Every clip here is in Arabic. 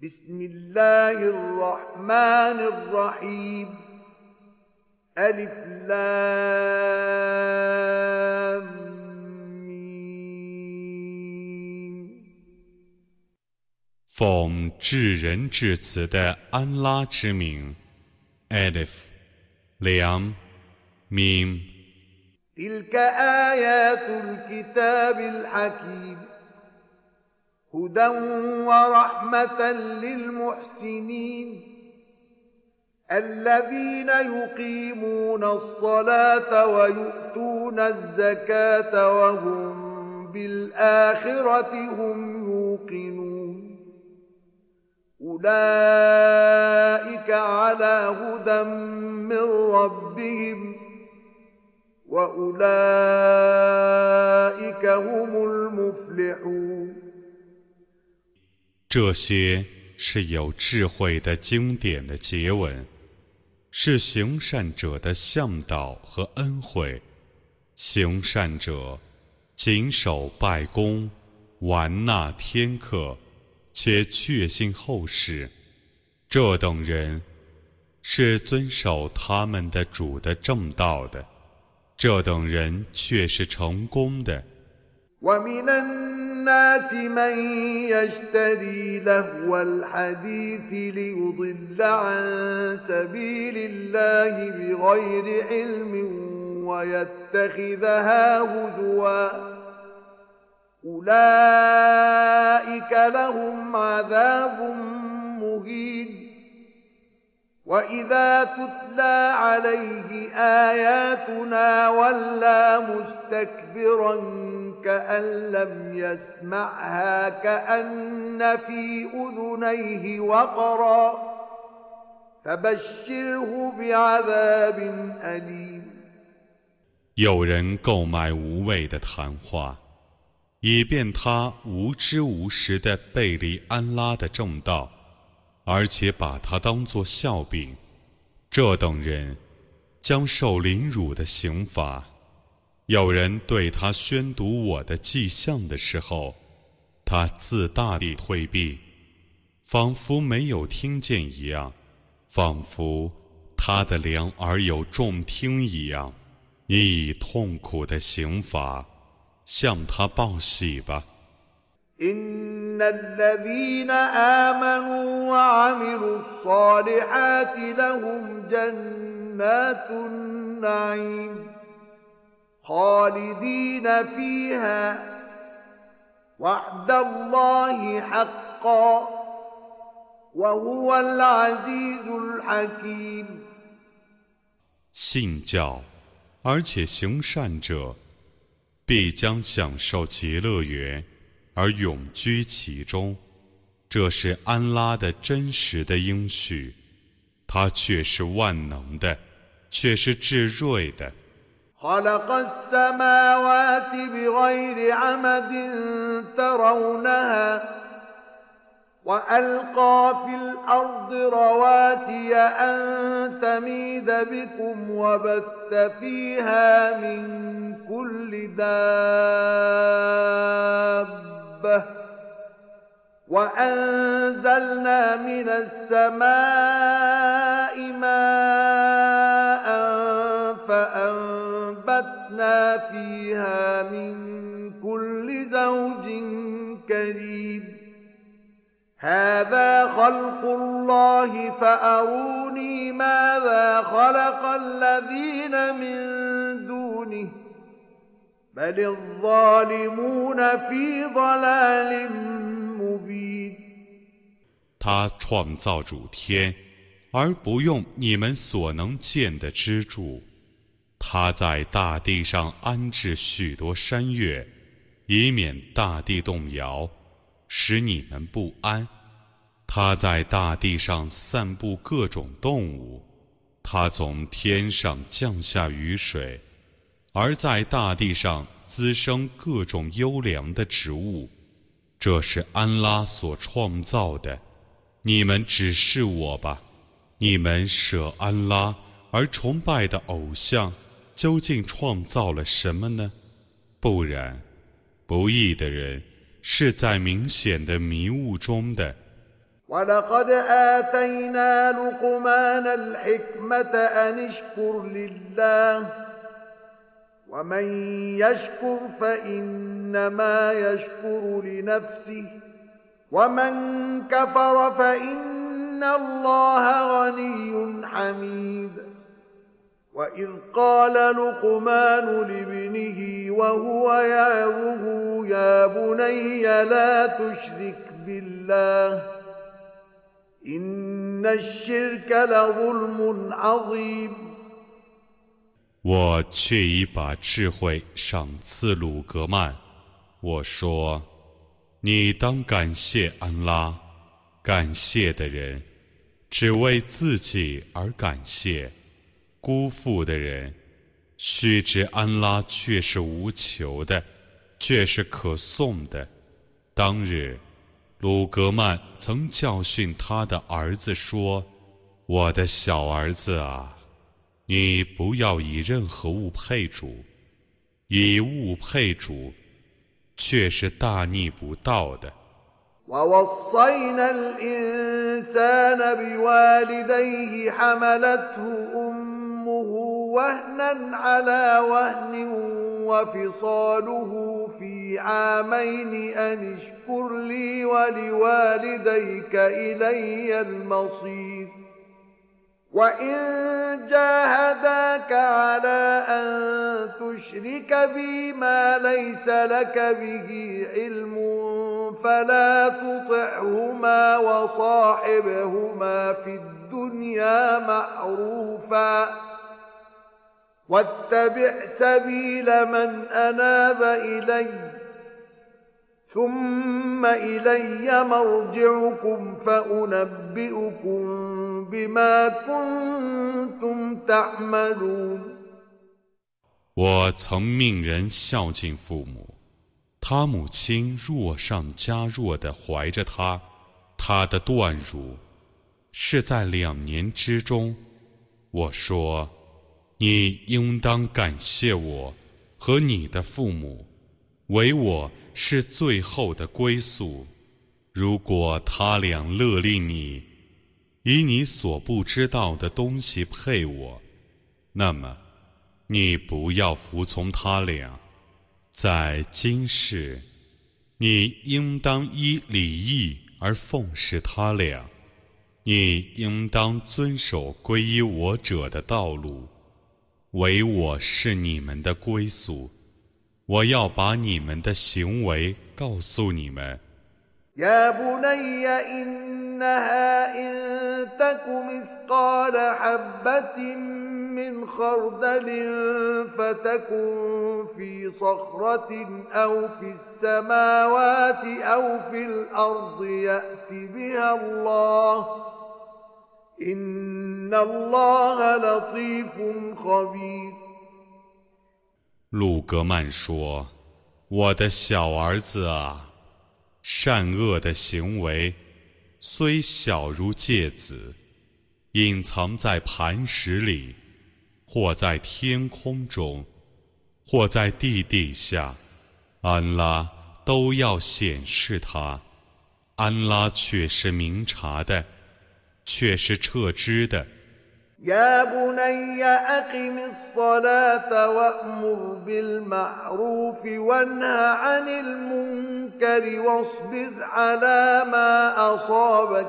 بسم الله الرحمن الرحيم ألف لام ميم 奉至仁至慈的安拉之名 Alif Lam Mim تلك آيات الكتاب الحكيم هدى ورحمة للمحسنين الذين يقيمون الصلاة ويؤتون الزكاة وهم بالآخرة هم يوقنون أولئك على هدى من ربهم وأولئك هم المفلحون 这些是有智慧的经典的结文，是行善者的向导和恩惠。行善者谨守拜功，完纳天课，且确信后世，这等人是遵守他们的主的正道的，这等人却是成功的。 ومن الناس من يشتري لهو الحديث ليضل عن سبيل الله بغير علم ويتخذها هزوا أولئك لهم عذاب مهين وإذا تتلى عليه آياتنا ولى مستكبرا كأن لم يسمعها كأن في أذنيه وقرا فبشره بعذاب أليم 有人购买无谓的谈话，以便他无知无识地背离安拉的正道，而且把它当作笑柄，这等人将受凌辱的刑罚。有人对他宣读我的迹象的时候，他自大地退避，仿佛没有听见一样，仿佛他的两耳有重听一样。你以痛苦的刑罚向他报喜吧。 إن الذين آمنوا وعملوا الصالحات لهم جنات النعيم خالدين فيها وعد الله حقا وهو العزيز الحكيم 信教而且行善者必将享受极乐园而永居其中，这是安拉的真实的应许，他却是万能的，却是至睿的。 خلق السماوات بغير عمد ترونها وألقى في الأرض رواسي أن تميد بكم وبث فيها من كل دابة وأنزلنا من السماء ماء فأنبتنا فيها من كل زوج كريم هذا خلق الله فأروني ماذا خلق الذين من دونه بل الظالمون في ضلال مبين 他创造主天，而不用你们所能见的支柱。他在大地上安置许多山岳，以免大地动摇，使你们不安。他在大地上散布各种动物，他从天上降下雨水，而在大地上滋生各种优良的植物。这是安拉所创造的，你们只是我吧。你们舍安拉而崇拜的偶像，究竟创造了什么呢？不然，不义的人是在明显的迷雾中的。 ولقد آتينا لقمان الحكمة أن اشكر لله ومن يشكر فإنما يشكر لنفسه ومن كفر فإن الله غني حميد وإذ قال لقمان لابنه وهو يعظه يا بني لا تشرك بالله إن الشرك لظلم عظيم 我却已把智慧赏赐鲁格曼。我说，你当感谢安拉，感谢的人只为自己而感谢，辜负的人须知安拉却是无求的，却是可颂的。当日，鲁格曼曾教训他的儿子说：“我的小儿子啊，你不要以任何物配主，以物配主，却是大逆不道的。” ووصينا الإنسان بوالديه حملته أمه وهنا على وهن وفصاله في عامين أن اشكر لي ولوالديك إلي المصير وإن جاهداك على أن تشرك بي ما ليس لك به علم فلا تطعهما وصاحبهما في الدنيا معروفا واتبع سبيل من أناب إلي ثم إلي مرجعكم فأنبئكم بما كنتم تعملون 我曾命人孝敬父母，他母亲弱上加弱地怀着他，他的断乳是在2年之中。我说，你应当感谢我和你的父母，唯我是最后的归宿。如果他俩勒令你以你所不知道的东西配我，那么你不要服从他俩。在今世，你应当依礼义而奉侍他俩，你应当遵守皈依我者的道路，唯我是你们的归宿。我要把你们的行为告诉你们。 يا بني إنها إن تك مثقال حبة من خردل فتكن في صخرة أو في السماوات أو في الأرض يأت بها الله إن الله لطيف خبير 鲁格曼说：“我的小儿子啊，善恶的行为虽小如芥子，隐藏在磐石里，或在天空中，或在地底下，安拉都要显示它。安拉却是明察的，却是彻知的。” يا بني أقم الصلاة وأمر بالمعروف وانه عن المنكر واصبر على ما أصابك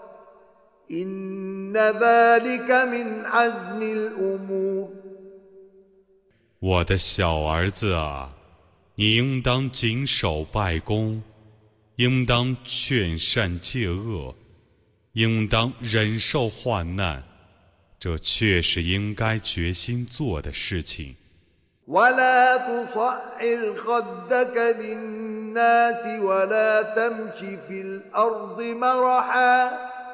إن ذلك من عزم الأمور 我的小儿子啊，你应当谨守拜功，应当劝善戒恶，应当忍受患难，这确是应该决心做的事情。 ولا تصعر خدك للناس ولا تمش في الأرض مرحا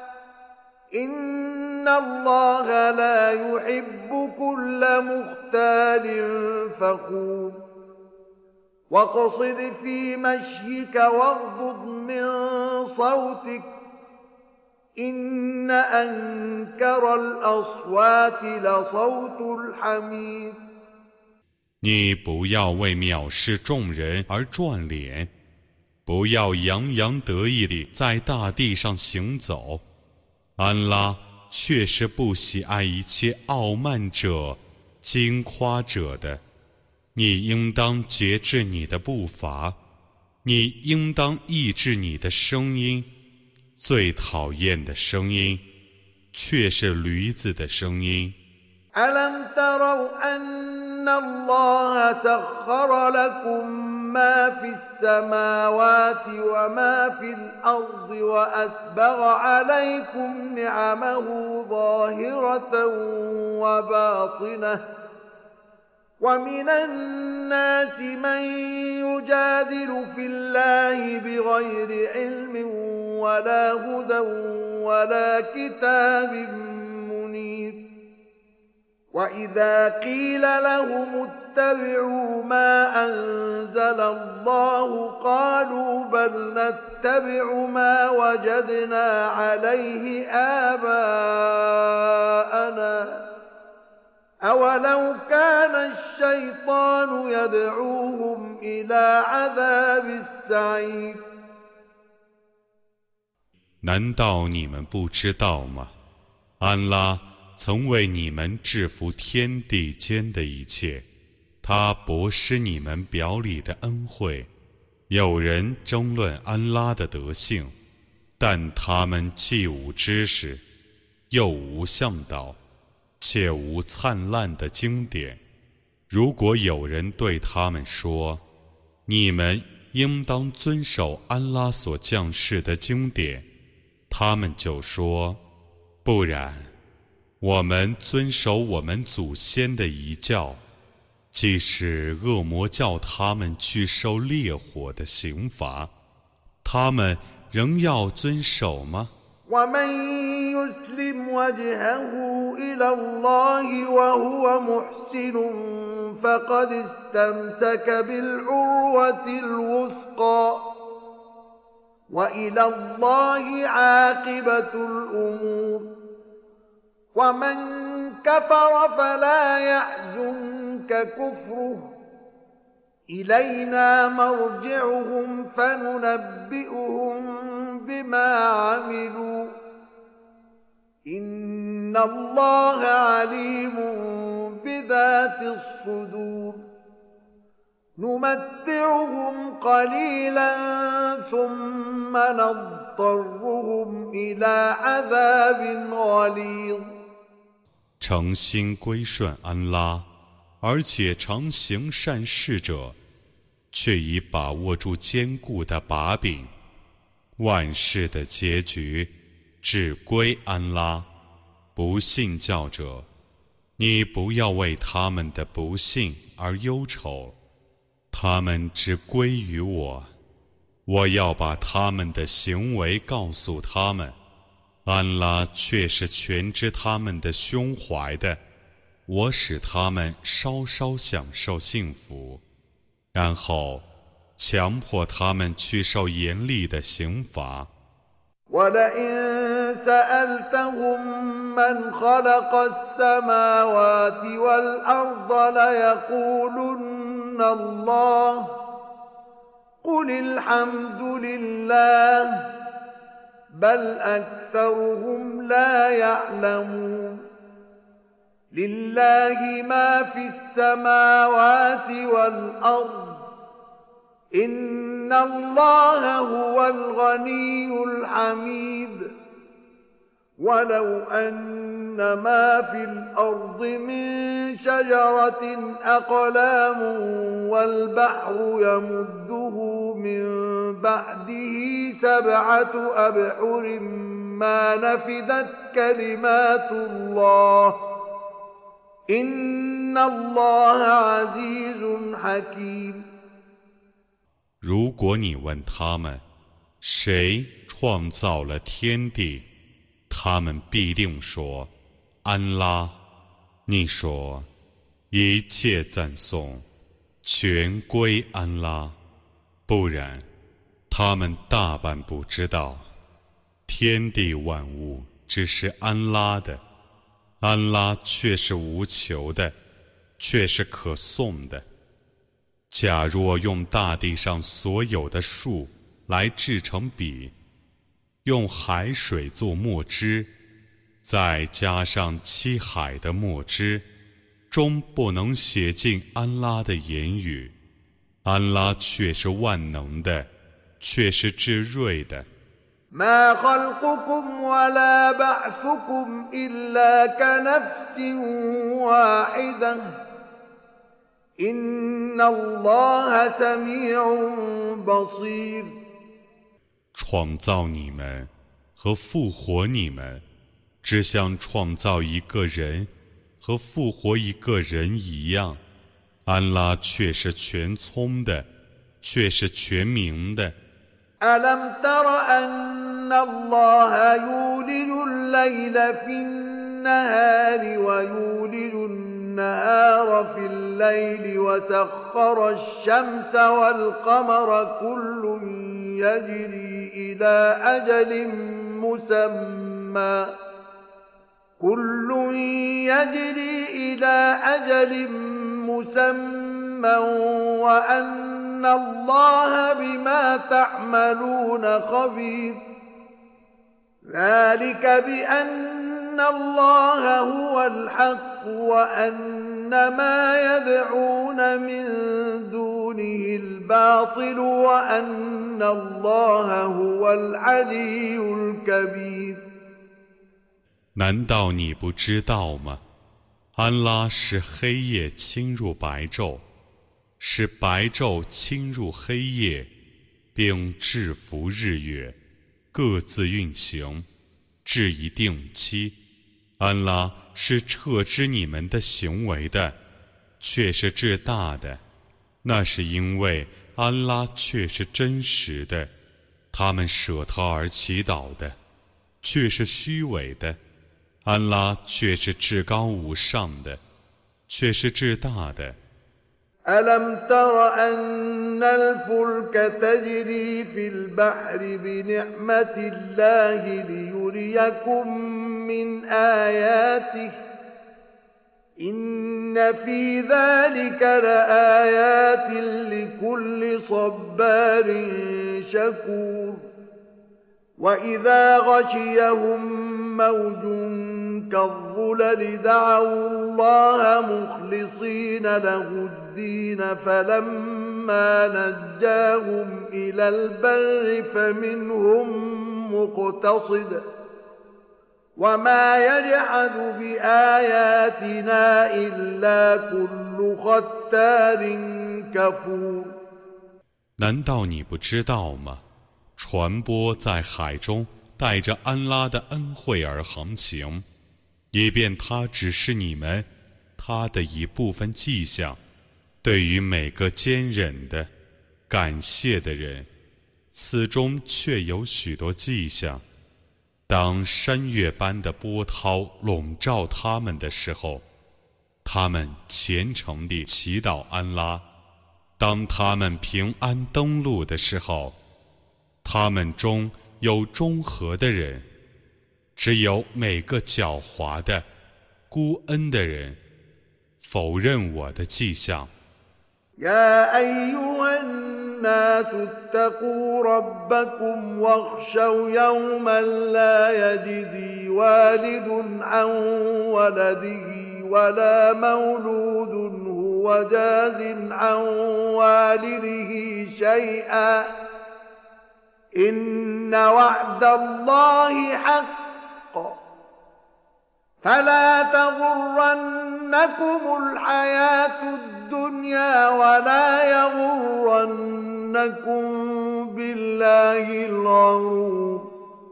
إن الله لا يحب كل مختال فخور واقصد في مشيك واغضض من صوتك إن أنكر الأصوات لصوت الحمير 你不要为藐视众人而转脸， 不要洋洋得意地在大地上行走。安拉确实不喜爱一切傲慢者、矜夸者的。你应当节制你的步伐，你应当抑制你的声音。最讨厌的声音，却是驴子的声音。 ألم تروا أن الله سخر لكم ما في السماوات وما في الأرض وأسبغ عليكم نعمه ظاهرة وباطنة ومن الناس من يجادل في الله بغير علم ولا هدى ولا كتاب منير وإذا قيل لهم اتبعوا ما أنزل الله قالوا بل نتبع ما وجدنا عليه آباءنا أولو كان الشيطان يدعوهم إلى عذاب السعير 难道你们不知道吗？安拉曾为你们制服天地间的一切，他博施你们表里的恩惠。有人争论安拉的德性，但他们既无知识，又无向导，且无灿烂的经典。如果有人对他们说，你们应当遵守安拉所降世的经典，他们就说，不然，我们遵守我们祖先的遗教，即使恶魔叫他们去受烈火的刑罚，他们仍要遵守吗？ ومن يسلم وجهه إلى الله وهو محسن فقد استمسك بالعروة الوثقى وإلى الله عاقبة الأمور ومن كفر فلا يحزنك كفره إلينا مرجعهم فننبئهم بما عملوا إن الله عليم بذات الصدور نمتعهم قليلا ثم نضطرهم إلى عذاب غليظ 诚心归顺安拉，而且常行善事者，却已把握住坚固的把柄。万事的结局只归安拉。不信教者，你不要为他们的不信而忧愁，他们只归于我。我要把他们的行为告诉他们，安拉却是全知他们的胸怀的。我使他们稍稍享受幸福，然后强迫他们去受严厉的刑罚。 ولئن سألتهم من خلق السماوات والأرض ليقولن الله قل الحمد لله بل أكثرهم لا يعلمون لله ما في السماوات والأرض إن الله هو الغني الحميد ولو أن ما في الأرض من شجرة أقلام والبحر يمده من بعده 7 أبحر ما نفدت كلمات الله إن الله عزيز حكيم 如果你问他们，谁创造了天地，他们必定说，安拉。你说，一切赞颂全归安拉，不然，他们大半不知道，天地万物只是安拉的，安拉却是无求的，却是可颂的。假若用大地上所有的树来制成笔，用海水做墨汁，再加上七海的墨汁，终不能写尽安拉的言语。安拉却是万能的，却是至睿的。 ما خلقكم ولا بعثكم إلا كنفس واحدة إن الله سميع بصير 创造你们和复活你们，只像创造一个人和复活一个人一样。安拉却是全聪的，却是全明的。 ألم تر أن الله يولج الليل في النهار ويولج النهار في الليل وسخر الشمس والقمر كل يجري إلى أجل مسمى وأن الله بما تعملون خبير ذلك بأن الله هو الحق وأن ما يدعون من دونه الباطل وأن الله هو العلي الكبير 难道你不知道吗？安拉使黑夜侵入白昼，使白昼侵入黑夜，并制服日月，各自运行，至一定期。安拉是撤知你们的行为的，却是至大的。那是因为安拉却是真实的，他们舍他而祈祷的，却是虚伪的。安拉却是至高无上的，却是至大的。 ألم تر أن الفلك تجري في البحر بنعمة الله ليريكم من آياته إن في ذلك لآيات لكل صبار شكور وإذا غشيهم موج كالظلل دعوا الله مخلصين له الدين فلما نجاهم إلى البر فمنهم مقتصد وما يجحد بآياتنا إلا كل ختار كفور 难道你不知道吗？船舶在海中带着安拉的恩惠而航行，以便他指示你们他的一部分迹象。对于每个坚忍的、感谢的人，此中却有许多迹象。当山岳般的波涛笼罩他们的时候，他们虔诚地祈祷安拉；当他们平安登陆的时候，他们中有中和的人，只有每个狡猾的、孤恩的人否认我的迹象。 يا أيها الناس اتقوا ربكم واخشوا يوما لا يجزي والد عن ولده ولا مولود هو جاز عن والده شيئا إن وعد الله حق فلا تغرنكم الحياة الدنيا ولا يغرنكم بالله الغرور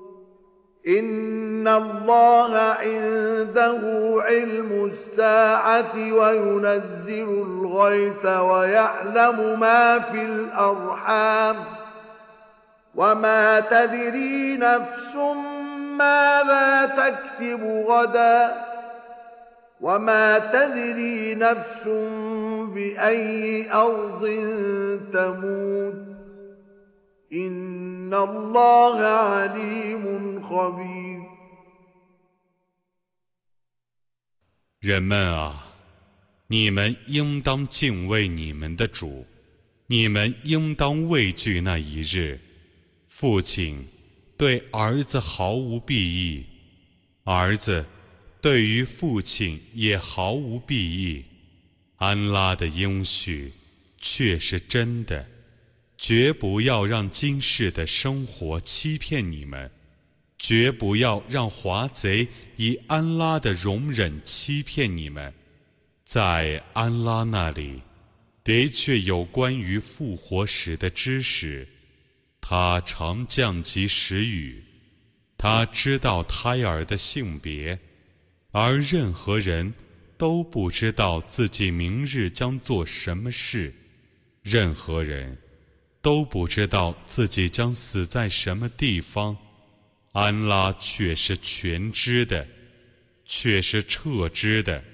إن الله عنده علم الساعة وينزل الغيث ويعلم ما في الأرحام وما تدري نفس ماذا تكسب غدا وما تدري نفس بأي أرض تموت إن الله عليم خبير 人们啊，你们应当敬畏你们的主，你们应当畏惧那一日， 父亲对儿子毫无裨益，儿子对于父亲也毫无裨益。安拉的应许却是真的，绝不要让今世的生活欺骗你们，绝不要让华贼以安拉的容忍欺骗你们。在安拉那里的确有关于复活时的知识，他常降及时雨，他知道胎儿的性别，而任何人都不知道自己明日将做什么事，任何人都不知道自己将死在什么地方。安拉却是全知的，却是彻知的。